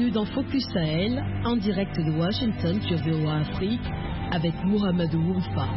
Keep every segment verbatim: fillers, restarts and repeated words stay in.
bienvenue dans Focus Sahel, en direct de Washington sur V O A Afrique, avec Mohamedou Oumfa.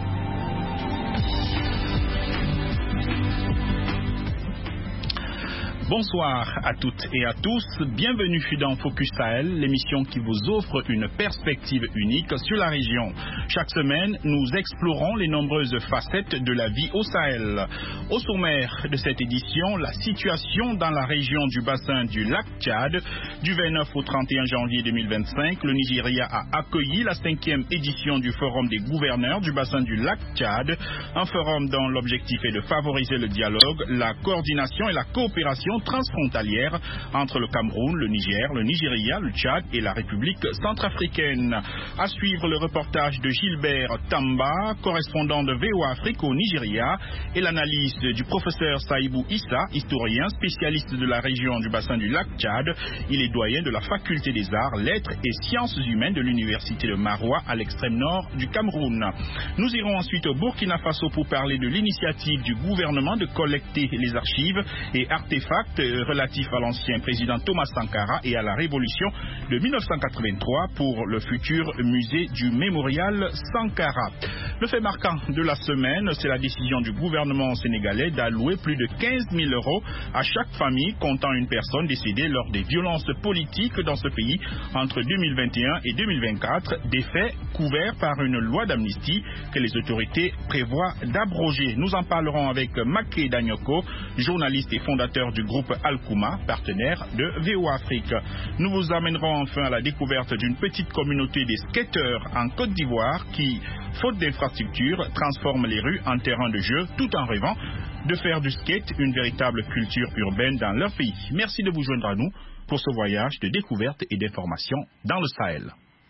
Bonsoir à toutes et à tous, bienvenue dans Focus Sahel, l'émission qui vous offre une perspective unique sur la région. Chaque semaine, nous explorons les nombreuses facettes de la vie au Sahel. Au sommaire de cette édition, la situation dans la région du bassin du lac Tchad. Du vingt-neuf au trente et un janvier deux mille vingt-cinq, le Nigeria a accueilli la cinquième édition du Forum des gouverneurs du bassin du lac Tchad, un forum dont l'objectif est de favoriser le dialogue, la coordination et la coopération transfrontalière entre le Cameroun, le Niger, le Nigeria, le Tchad et la République centrafricaine. À suivre le reportage de Gilbert Tamba, correspondant de V O A Afrique au Nigeria, et l'analyse du professeur Saïbou Issa, historien spécialiste de la région du bassin du lac Tchad. Il est doyen de la faculté des arts, lettres et sciences humaines de l'université de Maroua à l'extrême nord du Cameroun. Nous irons ensuite au Burkina Faso pour parler de l'initiative du gouvernement de collecter les archives et artefacts relatifs à l'ancien président Thomas Sankara et à la révolution de mille neuf cent quatre-vingt-trois pour le futur musée du mémorial Sankara. Le fait marquant de la semaine, c'est la décision du gouvernement sénégalais d'allouer plus de quinze mille euros à chaque famille comptant une personne décédée lors des violences politiques dans ce pays entre deux mille vingt et un et deux mille vingt-quatre, des faits couverts par une loi d'amnistie que les autorités prévoient d'abroger. Nous en parlerons avec Maké Danyoko, journaliste et fondateur du groupe Alkouma, partenaire de V O A Afrique. Nous vous amènerons enfin à la découverte d'une petite communauté des skateurs en Côte d'Ivoire qui, faute d'infrastructures, transforme les rues en terrain de jeu tout en rêvant de faire du skate une véritable culture urbaine dans leur pays. Merci de vous joindre à nous pour ce voyage de découverte et d'information dans le Sahel.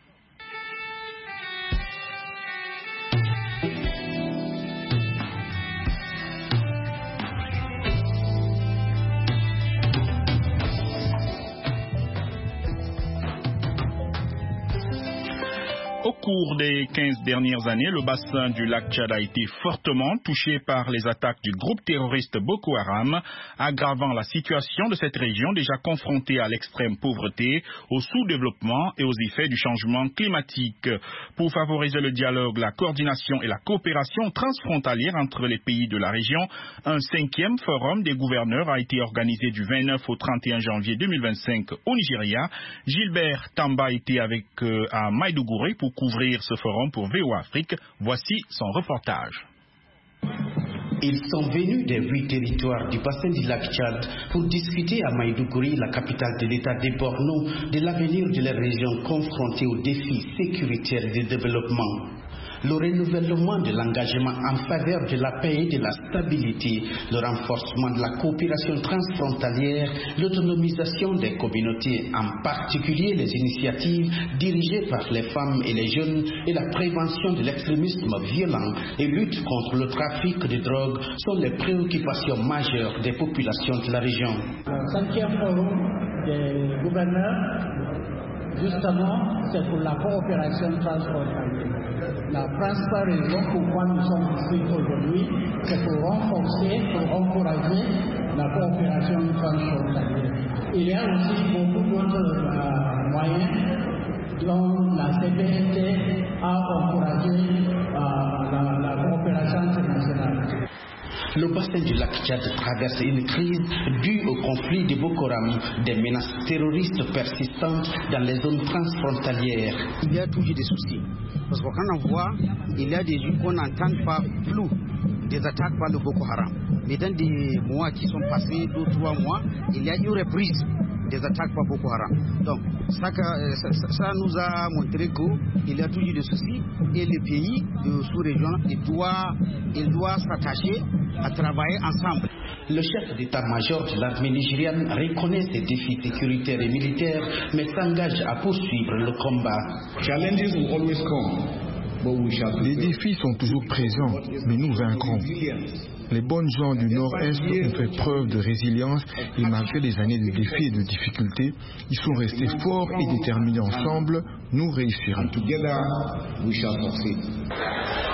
Au cours des quinze dernières années, le bassin du lac Tchad a été fortement touché par les attaques du groupe terroriste Boko Haram, aggravant la situation de cette région déjà confrontée à l'extrême pauvreté, au sous-développement et aux effets du changement climatique. Pour favoriser le dialogue, la coordination et la coopération transfrontalière entre les pays de la région, un cinquième forum des gouverneurs a été organisé du vingt-neuf au trente et un janvier deux mille vingt-cinq au Nigeria. Gilbert Tamba était avec euh, à Maïdougouré pour couvrir ce forum pour V O A Afrique. Voici son reportage. Ils sont venus des huit territoires du bassin du lac Tchad pour discuter à Maïdougouré, la capitale de l'État des Borno, de l'avenir de la région confrontée aux défis sécuritaires et de développement. Le renouvellement de l'engagement en faveur de la paix et de la stabilité, le renforcement de la coopération transfrontalière, l'autonomisation des communautés, en particulier les initiatives dirigées par les femmes et les jeunes, et la prévention de l'extrémisme violent et lutte contre le trafic de drogue sont les préoccupations majeures des populations de la région. Le cinquième forum des gouverneurs, justement, c'est pour la coopération transfrontalière. La principale raison pourquoi nous sommes ici aujourd'hui, c'est pour renforcer, pour encourager la coopération transfrontalière. Il y a aussi beaucoup d'autres euh, moyens dont la C B S T a encouragé euh, la, la coopération internationale. Le bassin du lac Tchad traverse une crise due au conflit de Boko Haram, des menaces terroristes persistantes dans les zones transfrontalières. Il y a toujours des soucis. Parce que quand on voit, il y a des jours qu'on n'entend pas flou des attaques par le Boko Haram. Mais dans des mois qui sont passés, deux, trois mois, il y a une reprise des attaques par Boko Haram. Donc, ça, ça, ça nous a montré qu'il y a toujours des soucis et le pays de sous-région, il doit, il doit s'attacher à travailler ensemble. Le chef d'état-major de l'armée nigériane reconnaît ces défis sécuritaires et militaires, mais s'engage à poursuivre le combat. Challenges will always come. Les défis sont toujours présents, mais nous vaincrons. Les bonnes gens du Nord-Est ont fait preuve de résilience et malgré des années de défis et de difficultés, ils sont restés forts et déterminés ensemble, nous réussirons.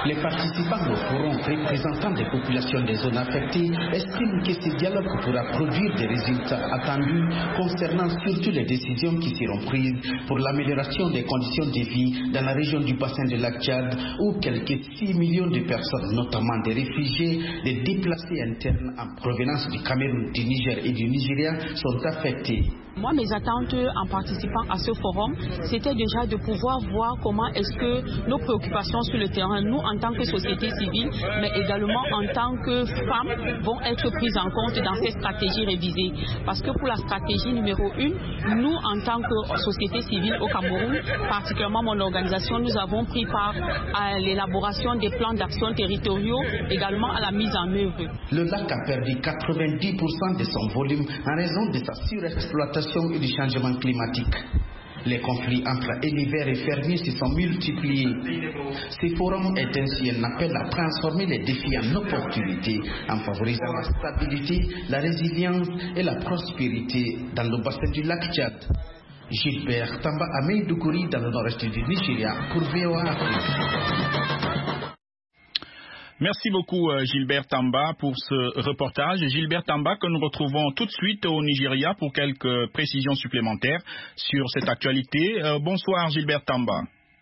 Les participants au forum représentant des populations des zones affectées estiment que ce dialogue pourra produire des résultats attendus concernant surtout les décisions qui seront prises pour l'amélioration des conditions de vie dans la région du bassin de lac Tchad où quelques six millions de personnes, notamment des réfugiés, des déplacés internes en provenance du Cameroun, du Niger et du Nigeria sont affectés. Moi, mes attentes en participant à ce forum, c'était déjà de pouvoir voir comment est-ce que nos préoccupations sur le terrain, nous en tant que société civile, mais également en tant que femmes, vont être prises en compte dans ces stratégies révisées. Parce que pour la stratégie numéro une, nous en tant que société civile au Cameroun, particulièrement mon organisation, nous avons pris part à l'élaboration des plans d'action territoriaux, également à la mise en œuvre. Le lac a perdu quatre-vingt-dix pour cent de son volume en raison de sa surexploitation et du changement climatique. Les conflits entre éleveurs et fermiers se sont multipliés. Ce forum est ainsi un appel à transformer les défis en opportunités en favorisant la stabilité, la résilience et la prospérité dans le bassin du lac Tchad. Gilbert Tamba à Maïdoukouri dans le nord-est du Nigeria pour V O A Afrique. Merci beaucoup Gilbert Tamba pour ce reportage. Gilbert Tamba que nous retrouvons tout de suite au Nigeria pour quelques précisions supplémentaires sur cette actualité. Euh, bonsoir Gilbert Tamba.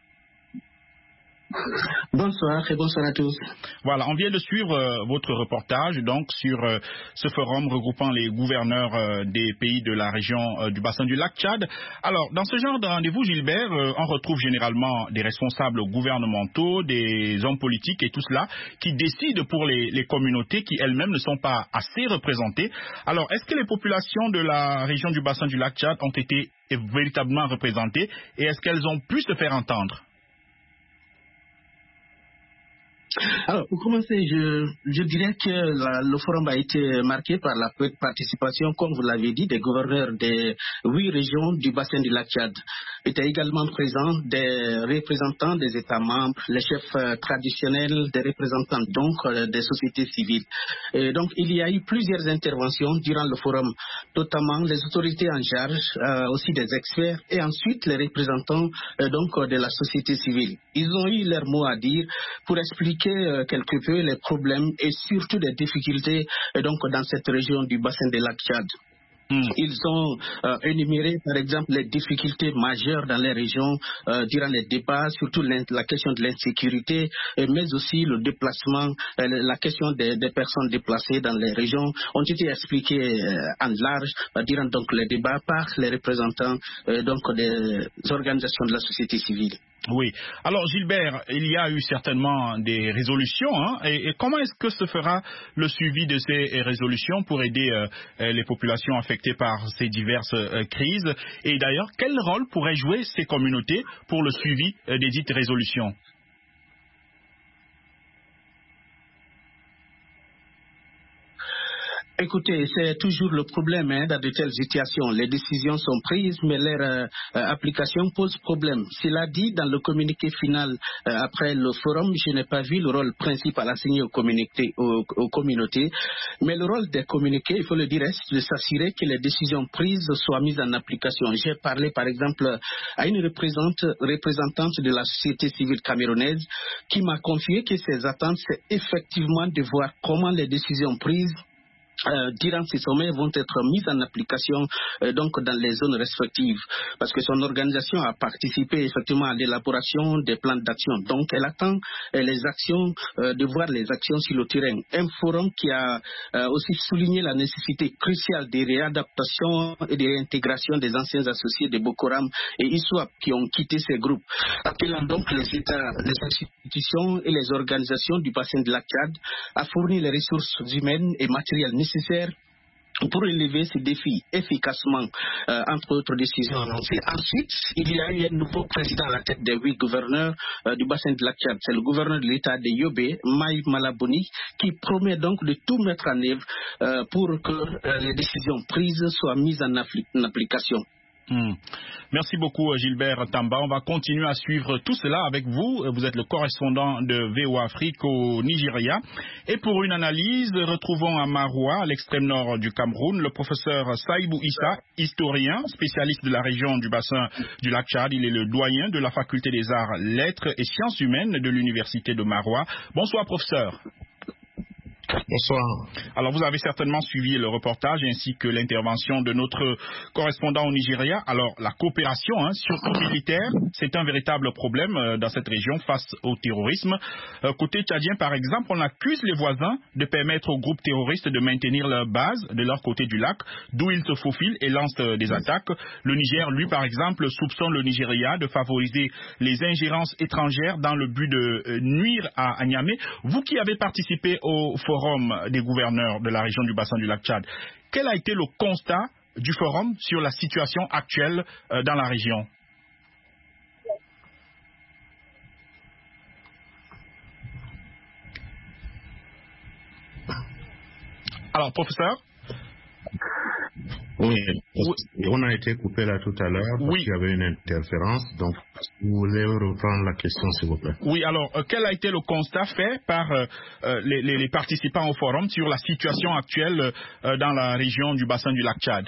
Bonsoir et bonsoir à tous. Voilà, on vient de suivre euh, votre reportage donc sur euh, ce forum regroupant les gouverneurs euh, des pays de la région euh, du bassin du lac Tchad. Alors, dans ce genre de rendez-vous, Gilbert, euh, on retrouve généralement des responsables gouvernementaux, des hommes politiques et tout cela qui décident pour les, les communautés qui elles-mêmes ne sont pas assez représentées. Alors, est-ce que les populations de la région du bassin du lac Tchad ont été véritablement représentées et est-ce qu'elles ont pu se faire entendre? Alors, pour commencer, je, je dirais que la, le forum a été marqué par la participation, comme vous l'avez dit, des gouverneurs des huit régions du bassin du lac Tchad. Étaient également présents des représentants des États membres, les chefs euh, traditionnels, des représentants donc euh, des sociétés civiles. Et donc, il y a eu plusieurs interventions durant le forum, notamment les autorités en charge, euh, aussi des experts, et ensuite les représentants euh, donc de la société civile. Ils ont eu leur mot à dire pour expliquer euh, quelque peu les problèmes et surtout les difficultés euh, donc dans cette région du bassin de lac Tchad. Mm. Ils ont euh, énuméré, par exemple, les difficultés majeures dans les régions euh, durant les débats, surtout la question de l'insécurité, mais aussi le déplacement, euh, la question des, des personnes déplacées dans les régions ont été expliquées euh, en large euh, durant donc les débats par les représentants euh, donc des organisations de la société civile. Oui. Alors Gilbert, il y a eu certainement des résolutions. Hein, et, et comment est-ce que se fera le suivi de ces résolutions pour aider euh, les populations affectées par ces diverses euh, crises? Et d'ailleurs, quel rôle pourraient jouer ces communautés pour le suivi euh, des dites résolutions? Écoutez, c'est toujours le problème hein, dans de telles situations. Les décisions sont prises, mais leur euh, application pose problème. Cela dit, dans le communiqué final euh, après le forum, je n'ai pas vu le rôle principal assigné aux, aux, aux communautés, mais le rôle des communiqués, il faut le dire, est de s'assurer que les décisions prises soient mises en application. J'ai parlé par exemple à une représentante, représentante de la société civile camerounaise qui m'a confié que ses attentes, c'est effectivement de voir comment les décisions prises Euh, durant ces sommets vont être mises en application euh, donc dans les zones respectives parce que son organisation a participé effectivement à l'élaboration des plans d'action. Donc elle attend euh, les actions, euh, de voir les actions sur le terrain. Un forum qui a euh, aussi souligné la nécessité cruciale des réadaptations et de réintégration des anciens associés de Boko Haram et ISWAP qui ont quitté ces groupes. Appelant donc les États, les institutions et les organisations du bassin de lac Tchad à fournir les ressources humaines et matérielles nécessaires nécessaire pour relever ces défis efficacement, euh, entre autres décisions annoncées. Ensuite, il y a eu un nouveau président à la tête des huit gouverneurs euh, du bassin de lac Tchad. C'est le gouverneur de l'État de Yobe, Maï Malaboni, qui promet donc de tout mettre en œuvre euh, pour que euh, les décisions prises soient mises en, en application. Mmh. Merci beaucoup Gilbert Tamba. On va continuer à suivre tout cela avec vous. Vous êtes le correspondant de V O A Afrique au Nigeria. Et pour une analyse, retrouvons à Maroua, à l'extrême nord du Cameroun, le professeur Saïbou Issa, historien, spécialiste de la région du bassin du lac Tchad. Il est le doyen de la faculté des arts, lettres et sciences humaines de l'université de Maroua. Bonsoir professeur. Bonsoir. Alors, vous avez certainement suivi le reportage ainsi que l'intervention de notre correspondant au Nigeria. Alors, la coopération, hein, surtout militaire, c'est un véritable problème euh, dans cette région face au terrorisme. Euh, côté tchadien, par exemple, on accuse les voisins de permettre aux groupes terroristes de maintenir leur base de leur côté du lac, d'où ils se faufilent et lancent euh, des attaques. Le Niger, lui, par exemple, soupçonne le Nigeria de favoriser les ingérences étrangères dans le but de euh, nuire à, à Niamey. Vous qui avez participé au forum des gouverneurs de la région du bassin du lac Tchad, quel a été le constat du forum sur la situation actuelle euh, dans la région? Alors, professeur? Oui, on a été coupé là tout à l'heure parce oui. qu'il y avait une interférence. Donc, si vous voulez reprendre la question, s'il vous plaît. Oui, alors, euh, quel a été le constat fait par euh, les, les, les participants au forum sur la situation actuelle euh, dans la région du bassin du lac Tchad?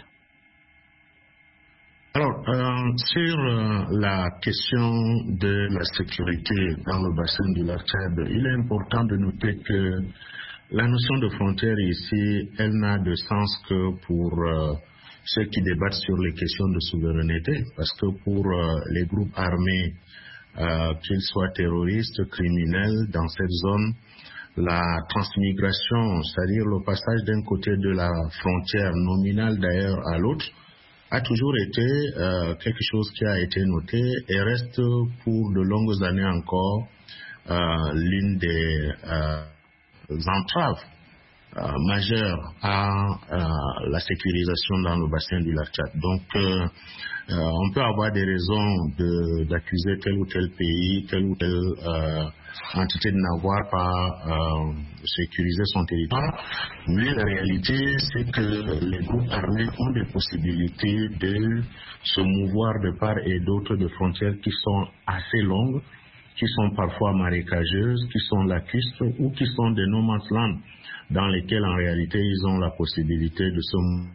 Alors, euh, sur euh, la question de la sécurité dans le bassin du lac Tchad, il est important de noter que la notion de frontière ici, elle n'a de sens que pour euh, ceux qui débattent sur les questions de souveraineté, parce que pour euh, les groupes armés, euh, qu'ils soient terroristes, criminels, dans cette zone, la transmigration, c'est-à-dire le passage d'un côté de la frontière nominale d'ailleurs à l'autre, a toujours été euh, quelque chose qui a été noté et reste pour de longues années encore euh, l'une des euh, entraves euh, majeures à euh, la sécurisation dans le bassin du lac Tchad. Donc, euh, euh, on peut avoir des raisons d'accuser tel ou tel pays, telle ou telle euh, entité de n'avoir pas euh, sécurisé son territoire, mais la réalité, c'est que les groupes armés ont des possibilités de se mouvoir de part et d'autre de frontières qui sont assez longues, qui sont parfois marécageuses, qui sont lacustres ou qui sont des no man's land dans lesquels en réalité ils ont la possibilité de se mouvoir.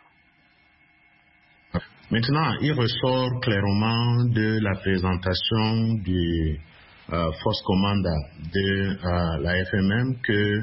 Maintenant, il ressort clairement de la présentation du euh, Force Commanda de euh, la F M M que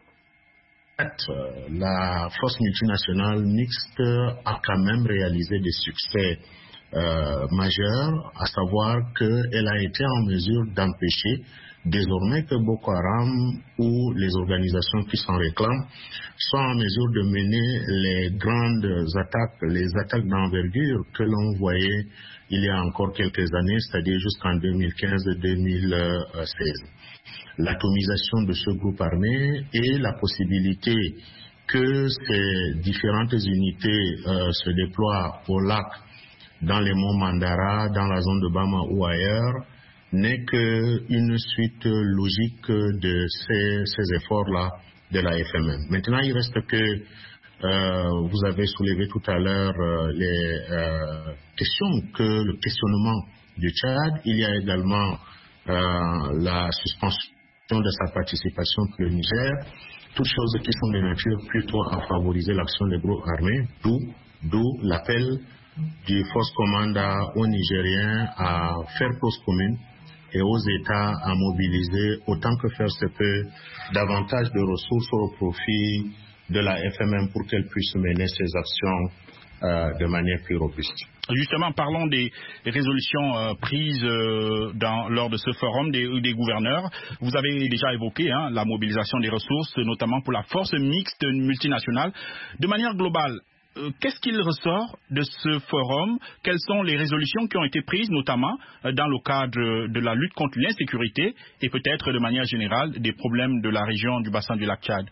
euh, la force multinationale mixte a quand même réalisé des succès Euh, majeure, à savoir qu'elle a été en mesure d'empêcher désormais que Boko Haram ou les organisations qui s'en réclament soient en mesure de mener les grandes attaques, les attaques d'envergure que l'on voyait il y a encore quelques années, c'est-à-dire jusqu'en deux mille quinze deux mille seize. L'atomisation de ce groupe armé et la possibilité que ces différentes unités euh, se déploient au lac, dans les monts Mandara, dans la zone de Bama ou ailleurs, n'est qu'une suite logique de ces, ces efforts-là de la F M M. Maintenant, il reste que euh, vous avez soulevé tout à l'heure euh, les euh, questions, que le questionnement du Tchad, il y a également euh, la suspension de sa participation pour le Niger, toutes choses qui sont de nature plutôt à favoriser l'action des groupes armés, d'où l'appel du Force Commanda aux Nigériens à faire cause commune et aux États à mobiliser autant que faire se peut davantage de ressources au profit de la F M M pour qu'elle puisse mener ses actions euh, de manière plus robuste. Justement, parlons des résolutions euh, prises euh, dans, lors de ce forum des, des gouverneurs. Vous avez déjà évoqué hein, la mobilisation des ressources, notamment pour la force mixte multinationale. De manière globale, Euh, qu'est-ce qu'il ressort de ce forum? Quelles sont les résolutions qui ont été prises, notamment euh, dans le cadre de la lutte contre l'insécurité et peut-être de manière générale des problèmes de la région du bassin du lac Tchad?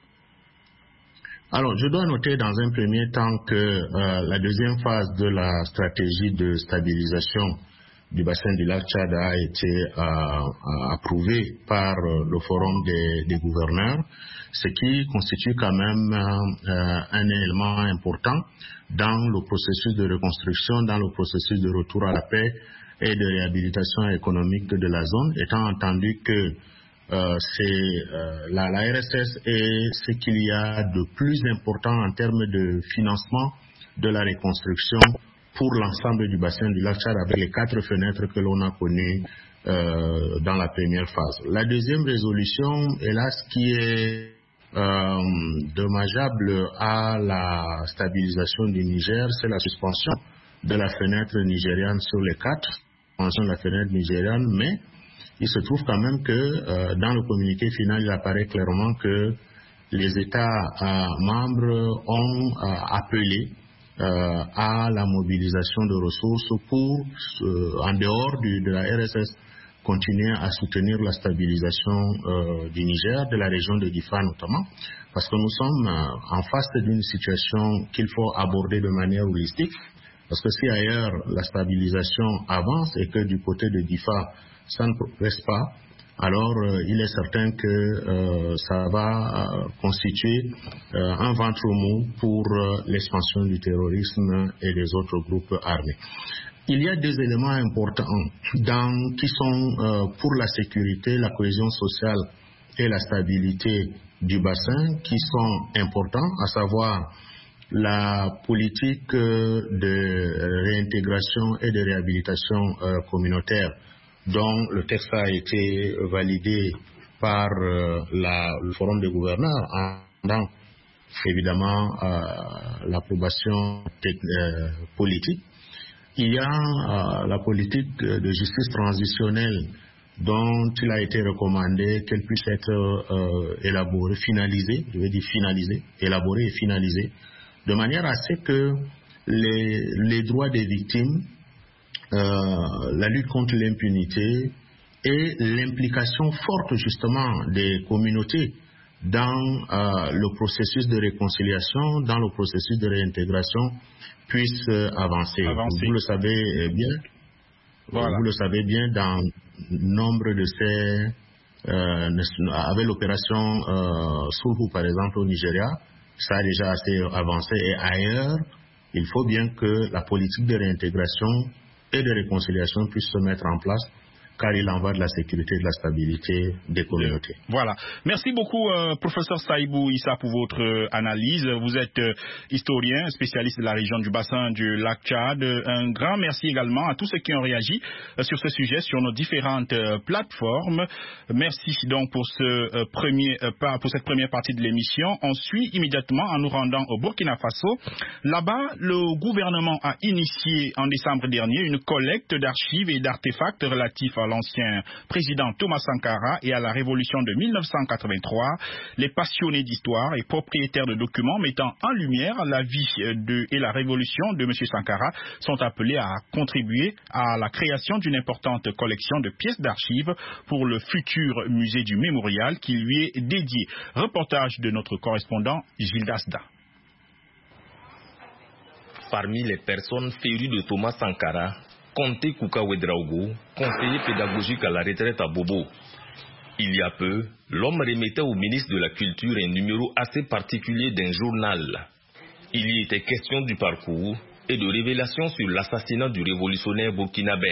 Alors, je dois noter dans un premier temps que euh, la deuxième phase de la stratégie de stabilisation du bassin du lac Tchad a été euh, approuvé par le forum des, des gouverneurs, ce qui constitue quand même euh, un élément important dans le processus de reconstruction, dans le processus de retour à la paix et de réhabilitation économique de la zone, étant entendu que euh, c'est euh, la, la R S S est ce qu'il y a de plus important en termes de financement de la reconstruction pour l'ensemble du bassin du lac Tchad, avec les quatre fenêtres que l'on a connues euh, dans la première phase. La deuxième résolution, hélas, qui est euh, dommageable à la stabilisation du Niger, c'est la suspension de la fenêtre nigériane sur les quatre, suspension de la fenêtre nigériane, mais il se trouve quand même que euh, dans le communiqué final, il apparaît clairement que les États euh, membres ont euh, appelé Euh, à la mobilisation de ressources pour, euh, en dehors du, de la R S S, continuer à soutenir la stabilisation euh, du Niger, de la région de Difa notamment, parce que nous sommes euh, en face d'une situation qu'il faut aborder de manière holistique, parce que si ailleurs la stabilisation avance et que du côté de Difa ça ne progresse pas, alors euh, il est certain que euh, ça va euh, constituer euh, un ventre mou pour euh, l'expansion du terrorisme et des autres groupes armés. Il y a des éléments importants dans, qui sont euh, pour la sécurité, la cohésion sociale et la stabilité du bassin qui sont importants, à savoir la politique de réintégration et de réhabilitation euh, communautaire, dont le texte a été validé par euh, la, le forum des gouverneurs en attendant évidemment euh, l'approbation euh, politique. Il y a euh, la politique de justice transitionnelle dont il a été recommandé qu'elle puisse être euh, élaborée, finalisée, je veux dire finalisée, élaborée et finalisée, de manière à ce que les, les droits des victimes, Euh, la lutte contre l'impunité et l'implication forte justement des communautés dans euh, le processus de réconciliation, dans le processus de réintégration puissent euh, avancer. avancer. Vous le savez bien, voilà. Vous le savez bien, dans nombre de ces, euh, avec l'opération euh, Sulhu par exemple au Nigeria, ça a déjà assez avancé, et ailleurs, il faut bien que la politique de réintégration et de réconciliation puisse se mettre en place, car il en va de la sécurité et de la stabilité des communautés. Voilà. Merci beaucoup, euh, professeur Saïbou Issa, pour votre euh, analyse. Vous êtes euh, historien, spécialiste de la région du bassin du lac Tchad. Un grand merci également à tous ceux qui ont réagi euh, sur ce sujet sur nos différentes euh, plateformes. Merci donc pour, ce, euh, premier, euh, pour cette première partie de l'émission. On suit immédiatement en nous rendant au Burkina Faso. Là-bas, le gouvernement a initié en décembre dernier une collecte d'archives et d'artefacts relatifs à l'ancien président Thomas Sankara et à la révolution de mille neuf cent quatre-vingt-trois. Les passionnés d'histoire et propriétaires de documents mettant en lumière la vie de, et la révolution de M. Sankara sont appelés à contribuer à la création d'une importante collection de pièces d'archives pour le futur musée du mémorial qui lui est dédié. Reportage de notre correspondant Gilles Dasda. Parmi les personnes férues de Thomas Sankara, Conté Kouka Ouedraogo, conseiller pédagogique à la retraite à Bobo. Il y a peu, l'homme remettait au ministre de la Culture un numéro assez particulier d'un journal. Il y était question du parcours et de révélations sur l'assassinat du révolutionnaire burkinabé.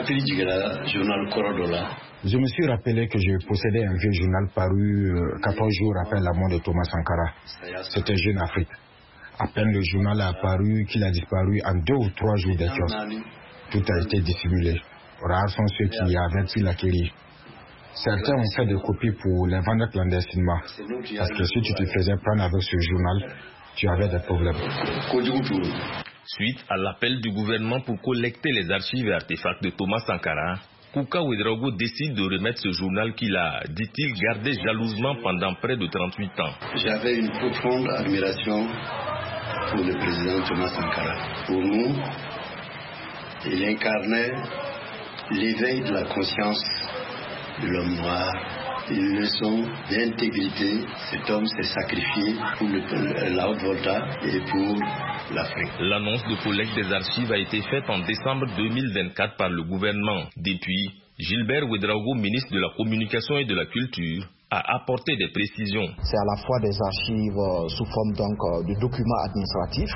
Je me suis rappelé que je possédais un vieux journal paru quatorze jours après la mort de Thomas Sankara. C'était Jeune Afrique. À peine le journal a apparu qu'il a disparu en deux ou trois jours des kiosques. Tout a été dissimulé. Rares sont ceux qui avaient pu l'acquérir. Certains ont fait des copies pour les vendre clandestinement. Parce que si tu te faisais prendre avec ce journal, tu avais des problèmes. Suite à l'appel du gouvernement pour collecter les archives et artefacts de Thomas Sankara, Kouka Ouedraogo décide de remettre ce journal qu'il a, dit-il, gardé jalousement pendant près de trente-huit ans. J'avais une profonde admiration pour le président Thomas Sankara. Pour nous, il incarnait l'éveil de la conscience de l'homme noir une leçon d'intégrité. Cet homme s'est sacrifié pour le, la Haute-Volta et pour l'Afrique. L'annonce de collecte des archives a été faite en décembre deux mille vingt-quatre par le gouvernement. Depuis, Gilbert Ouédraogo, ministre de la Communication et de la Culture, a apporté des précisions. C'est à la fois des archives euh, sous forme donc euh, de documents administratifs,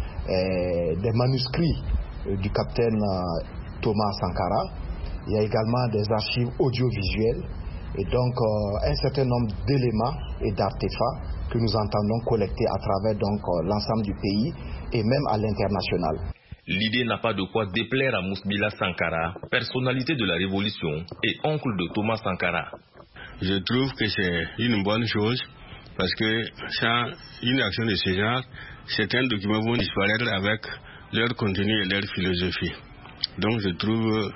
euh, des manuscrits euh, du capitaine euh, Thomas Sankara. Il y a également des archives audiovisuelles et donc euh, un certain nombre d'éléments et d'artefacts que nous entendons collecter à travers donc euh, l'ensemble du pays et même à l'international. L'idée n'a pas de quoi déplaire à Mousbila Sankara, personnalité de la Révolution et oncle de Thomas Sankara. Je trouve que c'est une bonne chose parce que sans une action de ce genre, certains documents vont disparaître avec leur contenu et leur philosophie. Donc je trouve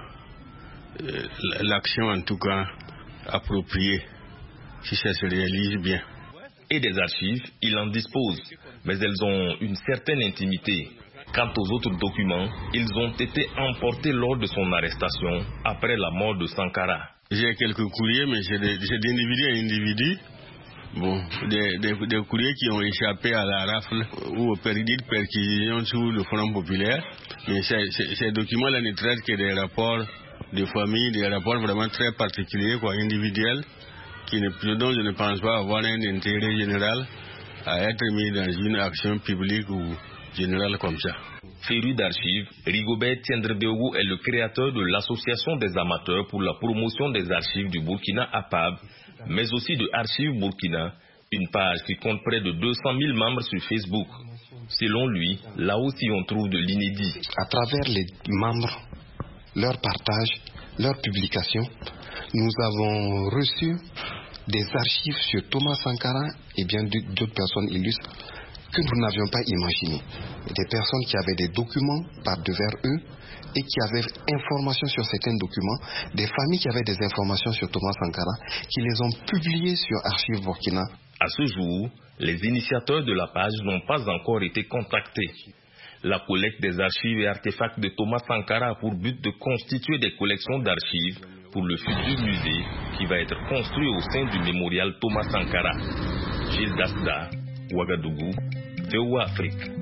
euh, l'action en tout cas appropriée si ça se réalise bien. Et des archives, il en dispose, mais elles ont une certaine intimité. Quant aux autres documents, ils ont été emportés lors de son arrestation après la mort de Sankara. J'ai quelques courriers, mais c'est d'individu à individu. Bon, des, des, des courriers qui ont échappé à la rafle ou au perdit de perquisition sous le Front populaire. Mais ces, ces, ces documents-là ne traitent que des rapports de famille, des rapports vraiment très particuliers, quoi, individuels, qui ne, dont je ne pense pas avoir un intérêt général à être mis dans une action publique ou générale comme ça. Féru d'archives, Rigobert Tiendrebeogo est le créateur de l'Association des amateurs pour la promotion des archives du Burkina A P A B, mais aussi de Archives Burkina, une page qui compte près de deux cent mille membres sur Facebook. Selon lui, là aussi on trouve de l'inédit. À travers les membres, leur partage, leur publication, nous avons reçu des archives sur Thomas Sankara et bien d'autres personnes illustres que nous n'avions pas imaginé. Des personnes qui avaient des documents par devers eux et qui avaient informations sur certains documents, des familles qui avaient des informations sur Thomas Sankara, qui les ont publiées sur Archives Burkina. À ce jour, les initiateurs de la page n'ont pas encore été contactés. La collecte des archives et artefacts de Thomas Sankara a pour but de constituer des collections d'archives pour le futur musée qui va être construit au sein du mémorial Thomas Sankara. Gilles Dasda, Ouagadougou, V O A Afrique.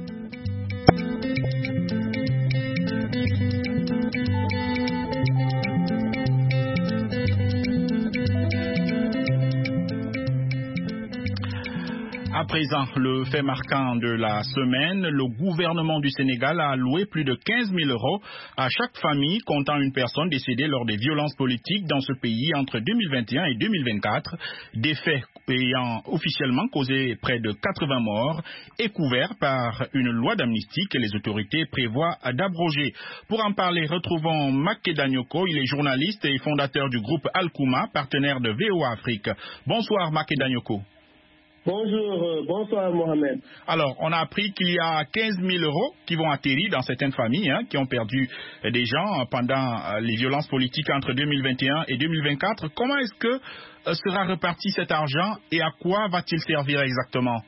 À présent, le fait marquant de la semaine, le gouvernement du Sénégal a alloué plus de quinze mille euros à chaque famille comptant une personne décédée lors des violences politiques dans ce pays entre deux mille vingt et un et deux mille vingt-quatre, des faits ayant officiellement causé près de quatre-vingts morts et couverts par une loi d'amnistie que les autorités prévoient d'abroger. Pour en parler, retrouvons Makeda Nyoko, il est journaliste et fondateur du groupe Alkouma, partenaire de V O A Afrique. Bonsoir Makeda Nyoko. Bonjour, euh, bonsoir Mohamed. Alors, on a appris qu'il y a quinze mille euros qui vont atterrir dans certaines familles hein, qui ont perdu euh, des gens pendant euh, les violences politiques entre deux mille vingt et un et deux mille vingt-quatre. Comment est-ce que euh, sera reparti cet argent et à quoi va-t-il servir exactement?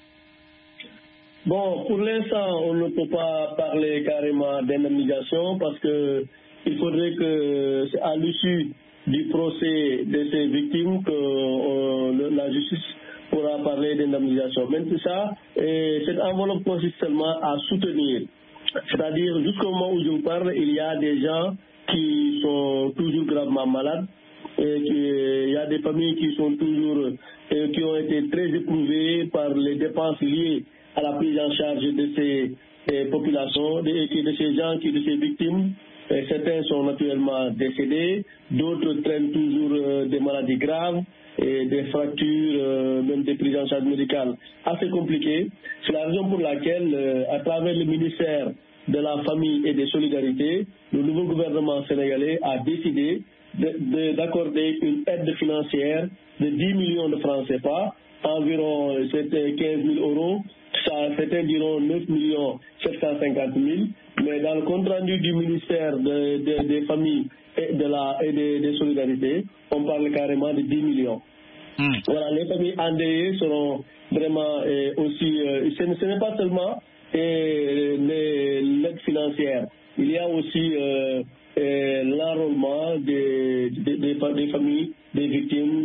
Bon, pour l'instant, on ne peut pas parler carrément d'indemnisation parce que il faudrait que, à l'issue du procès de ces victimes, que euh, la justice pourra parler d'indemnisation. Même tout ça, et cette enveloppe consiste seulement à soutenir. C'est-à-dire, jusqu'au moment où je vous parle, il y a des gens qui sont toujours gravement malades. Et qui, il y a des familles qui sont toujours, et qui ont été très éprouvées par les dépenses liées à la prise en charge de ces eh, populations, de, de ces gens, qui, de ces victimes. Et certains sont naturellement décédés, d'autres traînent toujours euh, des maladies graves et des fractures, euh, même des prises en charge médicales assez compliquées. C'est la raison pour laquelle, euh, à travers le ministère de la Famille et des Solidarités, le nouveau gouvernement sénégalais a décidé d'accorder une aide financière de dix millions de francs C F A, environ quinze mille euros. Ça, certains diront neuf millions sept cent cinquante mille, mais dans le compte rendu du ministère de, de, des familles et, de la, et des, des solidarités, on parle carrément de dix millions. Mmh. Voilà, les familles endeuillées seront vraiment euh, aussi, euh, ce, ce n'est pas seulement euh, l'aide financière, il y a aussi euh, l'enrôlement des, des, des, des familles, des victimes dans les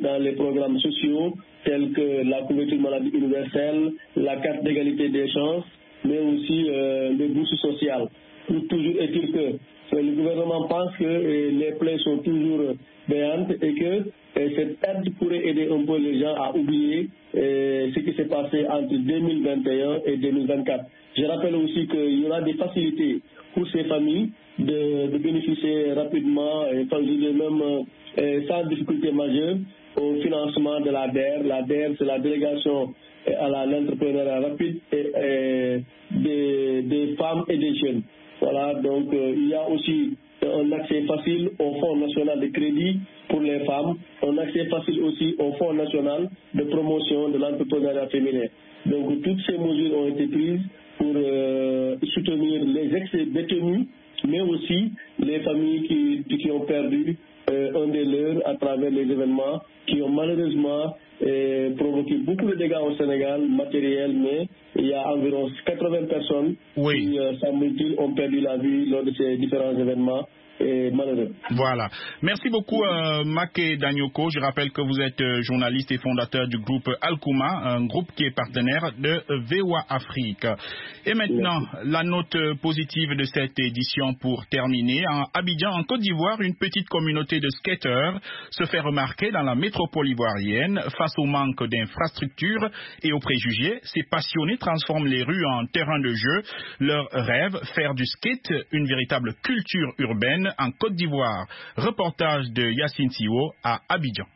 programmes sociaux tels que la couverture maladie universelle, la carte d'égalité des chances, mais aussi euh, les bourses sociales. Toujours est-il que le gouvernement pense que euh, les plaies sont toujours béantes et que euh, cette aide pourrait aider un peu les gens à oublier euh, ce qui s'est passé entre deux mille vingt et un et deux mille vingt-quatre. Je rappelle aussi qu'il y aura des facilités pour ces familles de, de bénéficier rapidement, et même euh, sans difficulté majeure, au financement de l'A D E R. L'A D E R, c'est la délégation à l'entrepreneuriat rapide et, et des, des femmes et des jeunes. Voilà, donc euh, il y a aussi un accès facile au Fonds national de crédit pour les femmes, un accès facile aussi au Fonds national de promotion de l'entrepreneuriat féminin. Donc toutes ces mesures ont été prises pour euh, soutenir les ex-détenus, mais aussi les familles qui, qui ont perdu euh, un des leurs à travers les événements qui ont malheureusement euh, provoqué beaucoup de dégâts au Sénégal, matériels, mais il y a environ quatre-vingts personnes oui. qui, euh, semble-t-il, ont perdu la vie lors de ces différents événements. Et malheureux. Voilà. Merci beaucoup, euh, Maké Danyoko. Je rappelle que vous êtes euh, journaliste et fondateur du groupe Alkouma, un groupe qui est partenaire de V O A Afrique. Et maintenant, Merci. La note positive de cette édition pour terminer. À Abidjan, en Côte d'Ivoire, une petite communauté de skateurs se fait remarquer dans la métropole ivoirienne face au manque d'infrastructures et aux préjugés. Ces passionnés transforment les rues en terrain de jeu. Leur rêve, faire du skate une véritable culture urbaine en Côte d'Ivoire. Reportage de Yacine Siwo à Abidjan.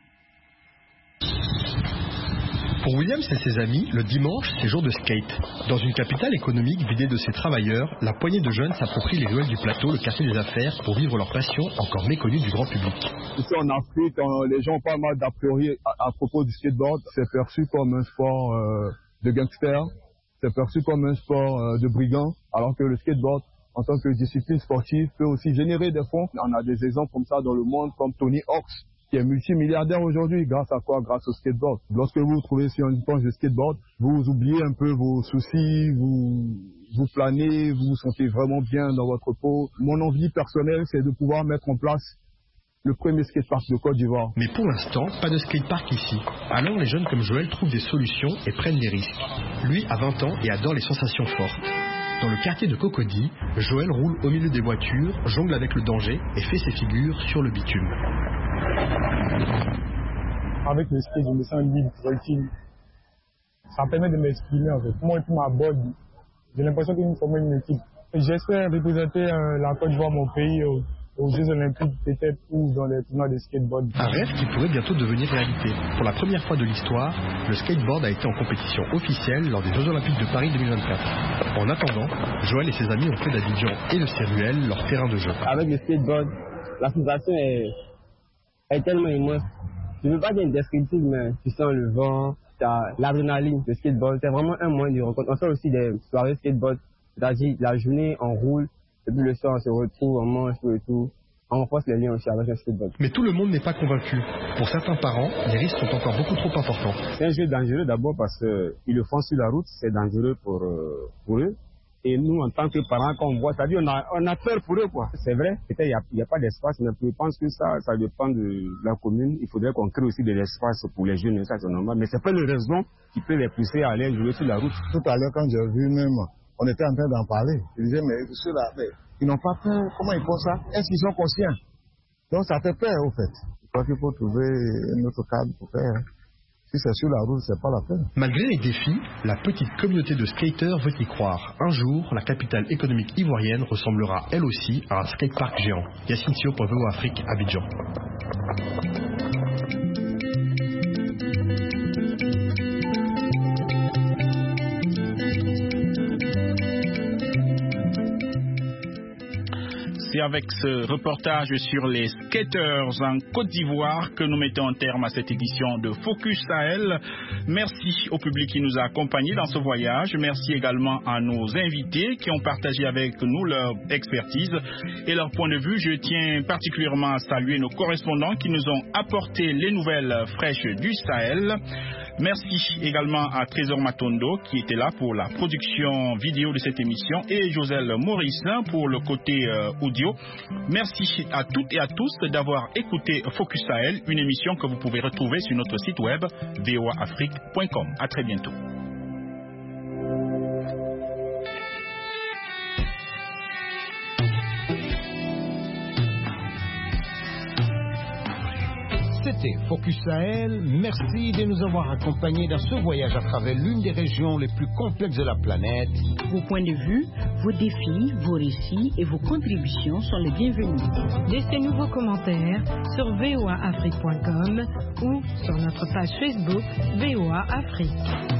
Pour Williams et ses amis, le dimanche, c'est jour de skate. Dans une capitale économique vidée de ses travailleurs, la poignée de jeunes s'approprient les ruelles du plateau, le quartier des affaires, pour vivre leur passion encore méconnue du grand public. Ici en Afrique, les gens ont pas mal d'a priori à, à propos du skateboard. C'est perçu comme un sport euh, de gangster, c'est perçu comme un sport euh, de brigand, alors que le skateboard, en tant que discipline sportive, peut aussi générer des fonds. On a des exemples comme ça dans le monde, comme Tony Hawk, qui est multimilliardaire aujourd'hui. Grâce à quoi? Grâce au skateboard. Lorsque vous vous trouvez sur une planche de skateboard, vous oubliez un peu vos soucis, vous, vous planez, vous vous sentez vraiment bien dans votre peau. Mon envie personnelle, c'est de pouvoir mettre en place le premier skatepark de Côte d'Ivoire. Mais pour l'instant, pas de skatepark ici. Alors les jeunes comme Joël trouvent des solutions et prennent des risques. Lui a vingt ans et adore les sensations fortes. Dans le quartier de Cocody, Joël roule au milieu des voitures, jongle avec le danger et fait ses figures sur le bitume. Avec le skate, je me sens libre, tranquille. Ça permet de m'exprimer en fait. Moi, tout m'aborde. J'ai l'impression que nous formons une équipe. J'espère représenter euh, la Côte d'Ivoire, mon pays, aux, aux Jeux Olympiques, peut-être, ou dans les tournois de skateboard. Un rêve qui pourrait bientôt devenir réalité. Pour la première fois de l'histoire, le skateboard a été en compétition officielle lors des Jeux Olympiques de Paris deux mille vingt-quatre. En attendant, Joël et ses amis ont fait d'Abidjan et de ses ruelles leur terrain de jeu. Avec le skateboard, la sensation est, est tellement immense. Je ne veux pas dire indescriptible, mais tu sens le vent, tu as l'adrénaline, le skateboard. C'est vraiment un moyen de rencontre. On fait aussi des soirées skateboard, c'est-à-dire la journée, on roule, et puis le soir, on se retrouve, on mange, tout et tout. On renforce les liens aussi avec le skateboard. Mais tout le monde n'est pas convaincu. Pour certains parents, les risques sont encore beaucoup trop importants. C'est un jeu dangereux d'abord parce qu'ils le font sur la route, c'est dangereux pour, euh, pour eux. Et nous, en tant que parents, quand on voit, c'est-à-dire on a, on a peur pour eux, quoi. C'est vrai, peut-être il n'y a, a pas d'espace, mais je pense que ça, ça dépend de la commune. Il faudrait qu'on crée aussi de l'espace pour les jeunes, ça c'est normal. Mais c'est pas une raison qui peut les pousser à aller jouer sur la route. Tout à l'heure, quand j'ai vu même, on était en train d'en parler. Je disais, mais ceux-là, mais ils n'ont pas peur. Comment ils font ça? Est-ce qu'ils sont conscients? Donc ça fait peur, au fait. Je crois qu'il faut trouver un autre cadre pour faire. Si c'est sur la route, c'est pas la peine. Malgré les défis, la petite communauté de skateurs veut y croire. Un jour, la capitale économique ivoirienne ressemblera elle aussi à un skatepark géant. Yacine Sio pour V O A Afrique, Abidjan. C'est avec ce reportage sur les skaters en Côte d'Ivoire que nous mettons un terme à cette édition de Focus Sahel. Merci au public qui nous a accompagnés dans ce voyage. Merci également à nos invités qui ont partagé avec nous leur expertise et leur point de vue. Je tiens particulièrement à saluer nos correspondants qui nous ont apporté les nouvelles fraîches du Sahel. Merci également à Trésor Matondo qui était là pour la production vidéo de cette émission et Joselle Maurice pour le côté euh, audio. Merci à toutes et à tous d'avoir écouté Focus Sahel, une émission que vous pouvez retrouver sur notre site web v o a afrique point com. À très bientôt. C'était Focus Sahel. Merci de nous avoir accompagnés dans ce voyage à travers l'une des régions les plus complexes de la planète. Vos points de vue, vos défis, vos récits et vos contributions sont les bienvenus. Laissez-nous vos commentaires sur v o a afrique point com ou sur notre page Facebook V O A Afrique.